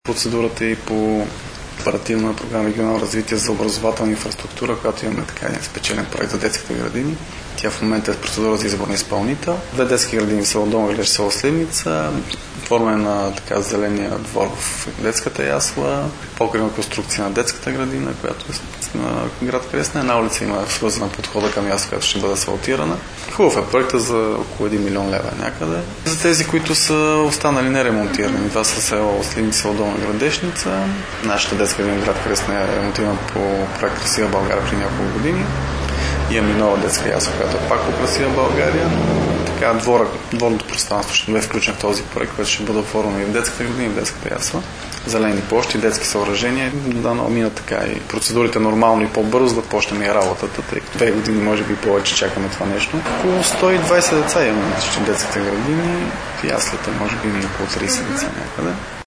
Процедурата и по оперативна програма регионално развитие за образователна инфраструктура, която имаме така един спечелен проект за детските градини. Тя в момента е процедура за избор на изпълнител. 2 детски градини са Долна Глеж, село Сливница, оформяне на така зеления двор в детската ясла, покривна конструкция на детската градина, която е на град Кресна. Една улица има свързана подхода към ясла, която ще бъде асфалтирана. Хубав е проекта за около 1 милион лева някъде. За тези, които са останали неремонтирани, това са село Сливница, село Долна Градешница. Нашата детска градина град Кресна е ремонтирана по проект Красива България преди няколко години. Имаме нова детска ясла, която е пак по Красива България. Така, дворното пространство ще бъде включен в този проект, който ще бъде оформено и в детската градина, и в детската ясла. Зелени площи, детски съоръжения. Да, минат така и процедурите нормално и по-бързо да почнем и работата, тъй като 2 години, може би повече чакаме това нещо. Около 120 деца имаме в детските градини, в яслите може би около 30 деца някъде.